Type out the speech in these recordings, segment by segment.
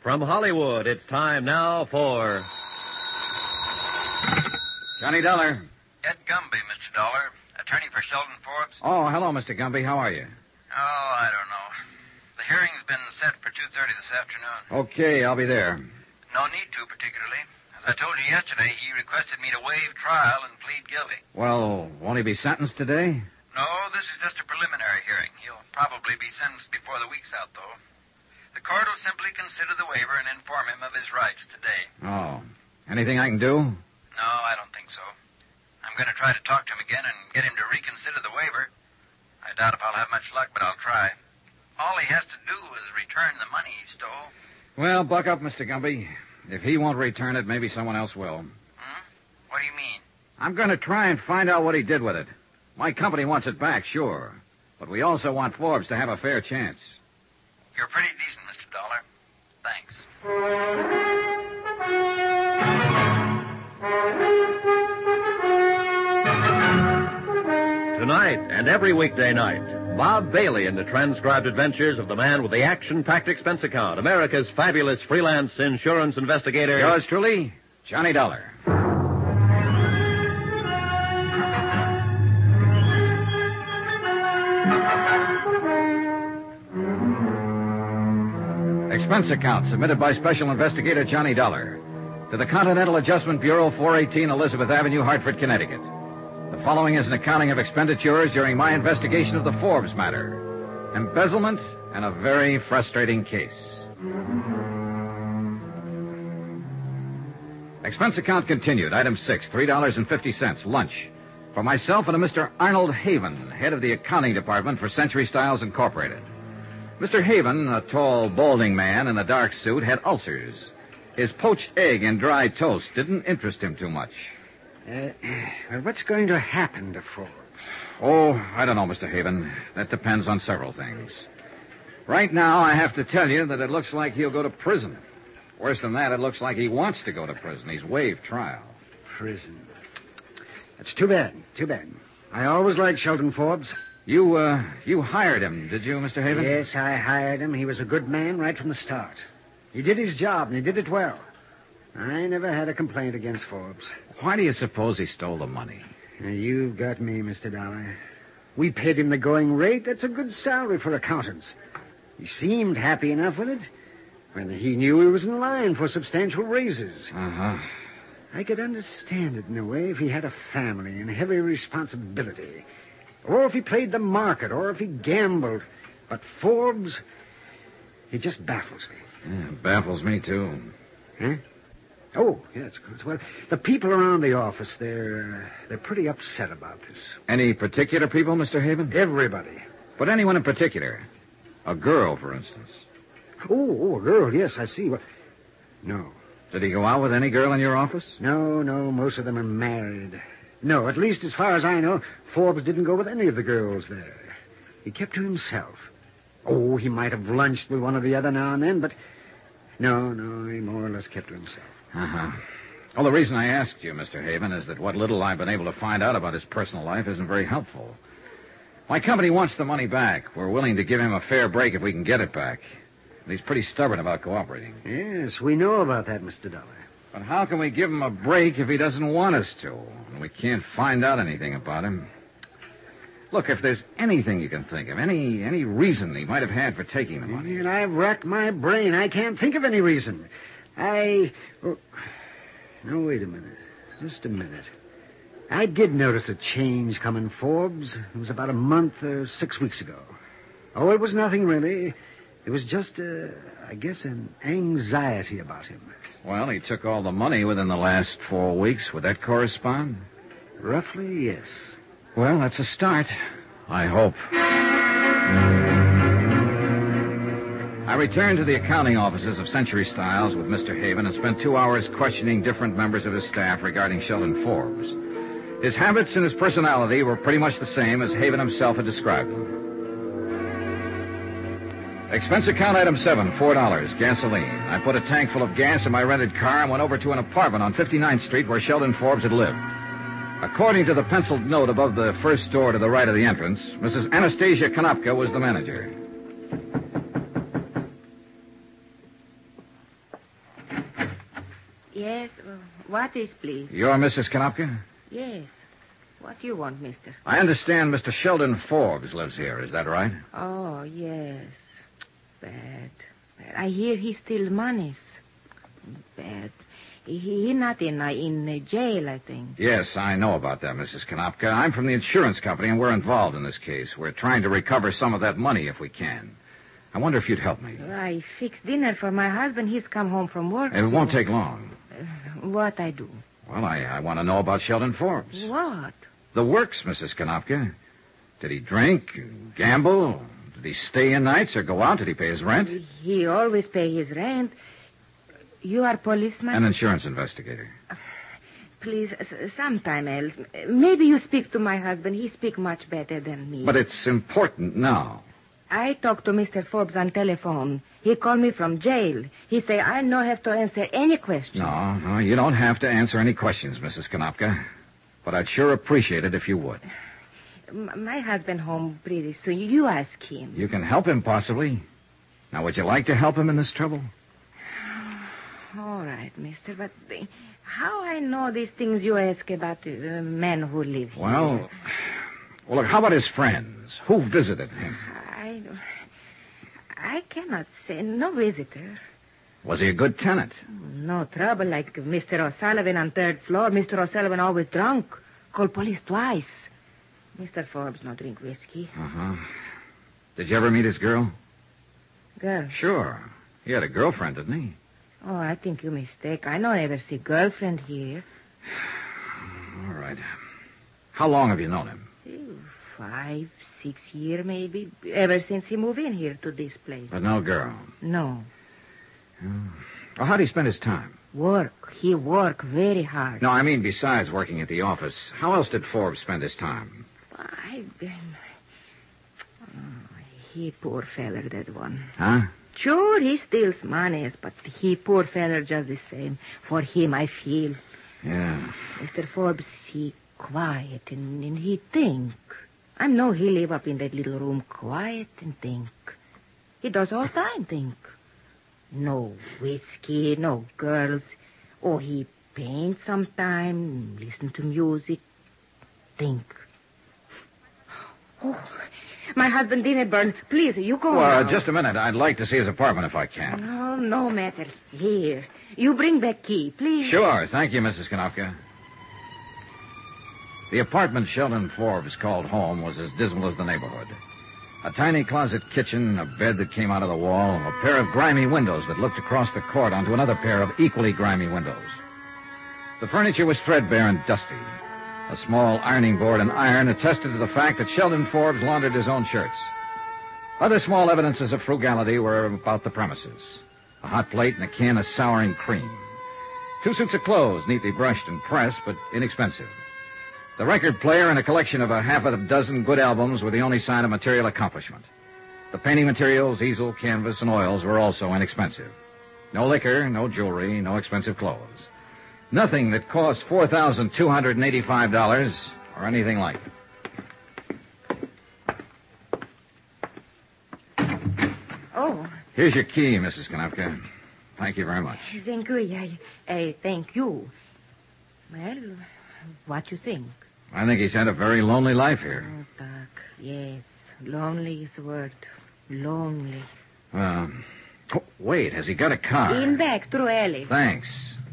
From Hollywood, it's time now for... Johnny Dollar. Ed Gumby, Mr. Dollar, attorney for Sheldon Forbes. Oh, hello, Mr. Gumby. How are you? Oh, I don't know. The hearing's been set for 2:30 this afternoon. Okay, I'll be there. No need to, particularly. As I told you yesterday, he requested me to waive trial and plead guilty. Well, won't he be sentenced today? No, this is just a preliminary hearing. He'll probably be sentenced before the week's out, though. The court will simply consider the waiver and inform him of his rights today. Oh. Anything I can do? No, I don't think so. I'm going to try to talk to him again and get him to reconsider the waiver. I doubt if I'll have much luck, but I'll try. All he has to do is return the money he stole. Well, buck up, Mr. Gumby. If he won't return it, maybe someone else will. What do you mean? I'm going to try and find out what he did with it. My company wants it back, sure. But we also want Forbes to have a fair chance. You're pretty decent, Mr. Dollar. Thanks. Tonight and every weekday night, Bob Bailey in the transcribed adventures of the man with the action-packed expense account, America's fabulous freelance insurance investigator. Yours truly, Johnny Dollar. Expense account submitted by Special Investigator Johnny Dollar to the Continental Adjustment Bureau, 418 Elizabeth Avenue, Hartford, Connecticut. The following is an accounting of expenditures during my investigation of the Forbes matter. Embezzlement and a very frustrating case. Expense account continued. Item 6, $3.50, lunch. For myself and a Mr. Arnold Haven, head of the accounting department for Century Styles Incorporated. Mr. Haven, a tall, balding man in a dark suit, had ulcers. His poached egg and dry toast didn't interest him too much. Well, what's going to happen to Forbes? Oh, I don't know, Mr. Haven. That depends on several things. Right now, I have to tell you that it looks like he'll go to prison. Worse than that, it looks like he wants to go to prison. He's waived trial. Prison. That's too bad. Too bad. I always liked Sheldon Forbes. You hired him, did you, Mr. Haven? Yes, I hired him. He was a good man right from the start. He did his job, and he did it well. I never had a complaint against Forbes. Why do you suppose he stole the money? Now, you've got me, Mr. Dollar. We paid him the going rate. That's a good salary for accountants. He seemed happy enough with it when he knew he was in line for substantial raises. Uh-huh. I could understand it in a way if he had a family and heavy responsibility. Or if he played the market, or if he gambled. But Forbes, he just baffles me. Yeah, baffles me, too. Huh? Oh, yes, good. Well, the people around the office, they're pretty upset about this. Any particular people, Mr. Haven? Everybody. But anyone in particular? A girl, for instance. Oh, a girl, yes, I see. Well, no. Did he go out with any girl in your office? No, most of them are married. No, at least as far as I know, Forbes didn't go with any of the girls there. He kept to himself. Oh, he might have lunched with one or the other now and then, but no, he more or less kept to himself. Uh-huh. Well, the reason I asked you, Mr. Haven, is that what little I've been able to find out about his personal life isn't very helpful. My company wants the money back. We're willing to give him a fair break if we can get it back. But he's pretty stubborn about cooperating. Yes, we know about that, Mr. Dollar. But how can we give him a break if he doesn't want us to? And we can't find out anything about him. Look, if there's anything you can think of, any reason he might have had for taking the money. And I've racked my brain. I can't think of any reason. No, wait a minute. Just a minute. I did notice a change coming, Forbes. It was about a month or 6 weeks ago. Oh, it was nothing, really. It was just, I guess, an anxiety about him. Well, he took all the money within the last 4 weeks. Would that correspond? Roughly, yes. Well, that's a start. I hope. I returned to the accounting offices of Century Styles with Mr. Haven and spent 2 hours questioning different members of his staff regarding Sheldon Forbes. His habits and his personality were pretty much the same as Haven himself had described them. Expense account item 7, $4, gasoline. I put a tank full of gas in my rented car and went over to an apartment on 59th Street where Sheldon Forbes had lived. According to the penciled note above the first door to the right of the entrance, Mrs. Anastasia Konopka was the manager. Yes, what is, please? You're Mrs. Konopka? Yes. What do you want, mister? I understand Mr. Sheldon Forbes lives here. Is that right? Oh, yes. Bad. I hear he steals monies. Bad. He not in jail, I think. Yes, I know about that, Mrs. Konopka. I'm from the insurance company, and we're involved in this case. We're trying to recover some of that money if we can. I wonder if you'd help me. I fixed dinner for my husband. He's come home from work. It won't take long. What I do? Well, I want to know about Sheldon Forbes. What? The works, Mrs. Konopka. Did he drink, gamble? Did he stay in nights or go out? Did he pay his rent? He always pay his rent. You are policeman? An insurance investigator. Please, sometime else. Maybe you speak to my husband. He speak much better than me. But it's important now. I talked to Mr. Forbes on telephone. He called me from jail. He say I no have to answer any questions. No, you don't have to answer any questions, Mrs. Konopka. But I'd sure appreciate it if you would. My husband home pretty soon. You ask him. You can help him, possibly. Now, would you like to help him in this trouble? All right, mister, but how I know these things you ask about men who live here? Well, look, how about his friends? Who visited him? I cannot say. No visitor. Was he a good tenant? No trouble like Mr. O'Sullivan on third floor. Mr. O'Sullivan always drunk. Called police twice. Mr. Forbes no drink whiskey. Uh-huh. Did you ever meet his girl? Girl? Sure. He had a girlfriend, didn't he? Oh, I think you mistake. I no ever see girlfriend here. All right. How long have you known him? 5, 6 years, maybe. Ever since he moved in here to this place. But no girl? No. Well, how'd he spend his time? Work. He work very hard. No, I mean besides working at the office. How else did Forbes spend his time? He poor feller, that one. Huh? Sure, he steals money, but he poor feller just the same. For him, I feel. Yeah. Mr. Forbes, he quiet and he think. I know he live up in that little room quiet and think. He does all time think. No whiskey, no girls. Oh, he paint sometime, listen to music, think. Oh, my husband didn't burn. Please, you go Well, now. just a minute. I'd like to see his apartment if I can. Oh, no matter. Here. You bring back key, please. Sure. Thank you, Mrs. Konopka. The apartment Sheldon Forbes called home was as dismal as the neighborhood. A tiny closet kitchen, a bed that came out of the wall, a pair of grimy windows that looked across the court onto another pair of equally grimy windows. The furniture was threadbare and dusty. A small ironing board and iron attested to the fact that Sheldon Forbes laundered his own shirts. Other small evidences of frugality were about the premises. A hot plate and a can of souring cream. 2 suits of clothes, neatly brushed and pressed, but inexpensive. The record player and a collection of a half a dozen good albums were the only sign of material accomplishment. The painting materials, easel, canvas, and oils were also inexpensive. No liquor, no jewelry, no expensive clothes. Nothing that cost $4,285 or anything like it. Oh. Here's your key, Mrs. Konopka. Thank you very much. Thank you. I thank you. Well, what you think? I think he's had a very lonely life here. Oh, Doc, yes. Lonely is the word. Lonely. Wait, has he got a car? In back, through alley. Thanks.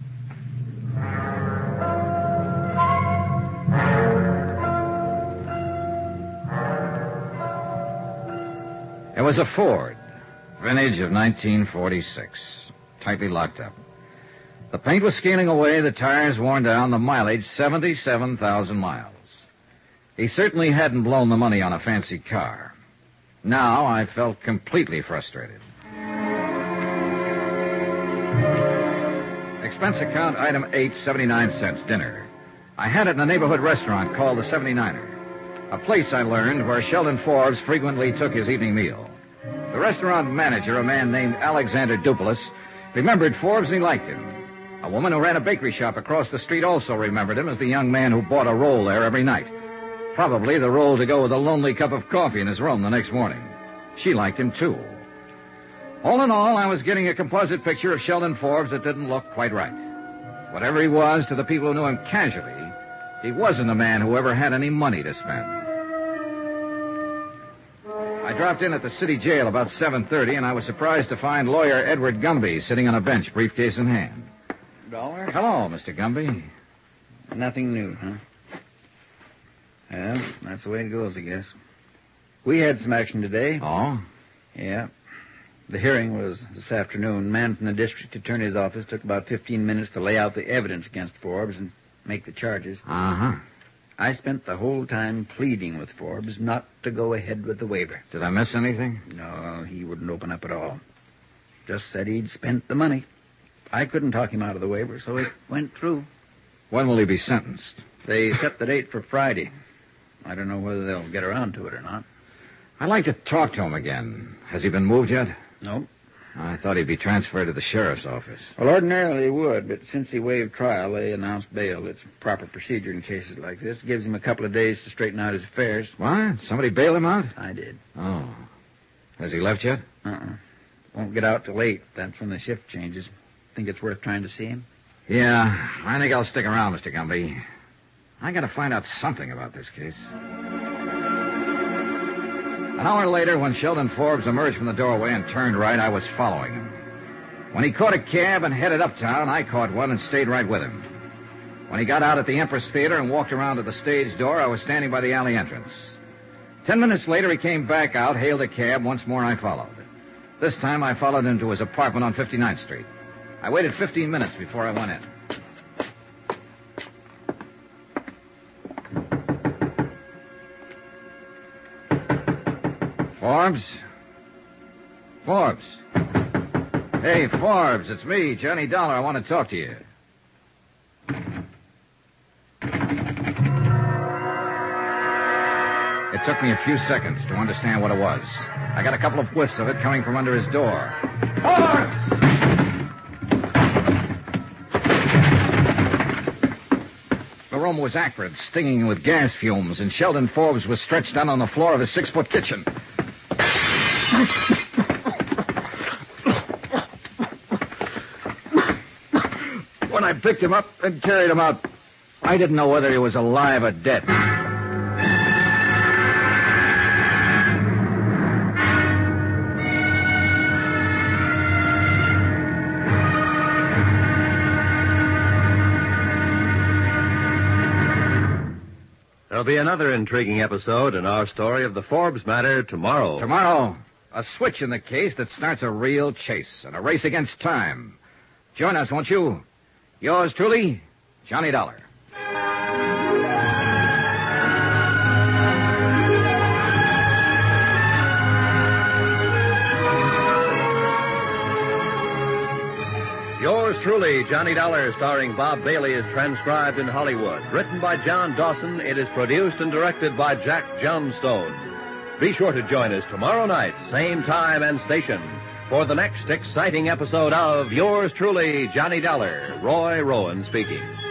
It was a Ford, vintage of 1946, tightly locked up. The paint was scaling away, the tires worn down, the mileage 77,000 miles. He certainly hadn't blown the money on a fancy car. Now I felt completely frustrated. Expense account item 8, 79 cents, dinner. I had it in a neighborhood restaurant called the 79er, a place I learned where Sheldon Forbes frequently took his evening meal. The restaurant manager, a man named Alexander Dupulis, remembered Forbes and he liked him. A woman who ran a bakery shop across the street also remembered him as the young man who bought a roll there every night. Probably the roll to go with a lonely cup of coffee in his room the next morning. She liked him, too. All in all, I was getting a composite picture of Sheldon Forbes that didn't look quite right. Whatever he was to the people who knew him casually, he wasn't a man who ever had any money to spend. I dropped in at the city jail about 7:30, and I was surprised to find lawyer Edward Gumby sitting on a bench, briefcase in hand. Dollar? Hello, Mr. Gumby. Nothing new, huh? Well, that's the way it goes, I guess. We had some action today. Oh? Yeah. The hearing was this afternoon. Man from the district attorney's office took about 15 minutes to lay out the evidence against Forbes and make the charges. Uh-huh. I spent the whole time pleading with Forbes not to go ahead with the waiver. Did I miss anything? No, he wouldn't open up at all. Just said he'd spent the money. I couldn't talk him out of the waiver, so it went through. When will he be sentenced? They set the date for Friday. I don't know whether they'll get around to it or not. I'd like to talk to him again. Has he been moved yet? No. I thought he'd be transferred to the sheriff's office. Well, ordinarily he would, but since he waived trial, they announced bail. It's proper procedure in cases like this. Gives him a couple of days to straighten out his affairs. What? Somebody bailed him out? I did. Oh. Has he left yet? Won't get out till 8. That's when the shift changes. Think it's worth trying to see him? Yeah, I think I'll stick around, Mr. Gumby. I gotta find out something about this case. An hour later, when Sheldon Forbes emerged from the doorway and turned right, I was following him. When he caught a cab and headed uptown, I caught one and stayed right with him. When he got out at the Empress Theater and walked around to the stage door, I was standing by the alley entrance. 10 minutes later, he came back out, hailed a cab. Once more, I followed. This time, I followed him to his apartment on 59th Street. I waited 15 minutes before I went in. Forbes? Forbes? Hey, Forbes, it's me, Johnny Dollar. I want to talk to you. It took me a few seconds to understand what it was. I got a couple of whiffs of it coming from under his door. Forbes! The room was acrid, stinging with gas fumes, and Sheldon Forbes was stretched out on the floor of his 6-foot kitchen. When I picked him up and carried him out, I didn't know whether he was alive or dead. There'll be another intriguing episode in our story of the Forbes matter tomorrow. Tomorrow, a switch in the case that starts a real chase and a race against time. Join us, won't you? Yours truly, Johnny Dollar. Yours truly, Johnny Dollar, starring Bob Bailey, is transcribed in Hollywood. Written by John Dawson, it is produced and directed by Jack Johnstone. Be sure to join us tomorrow night, same time and station, for the next exciting episode of Yours truly, Johnny Dollar. Roy Rowan speaking.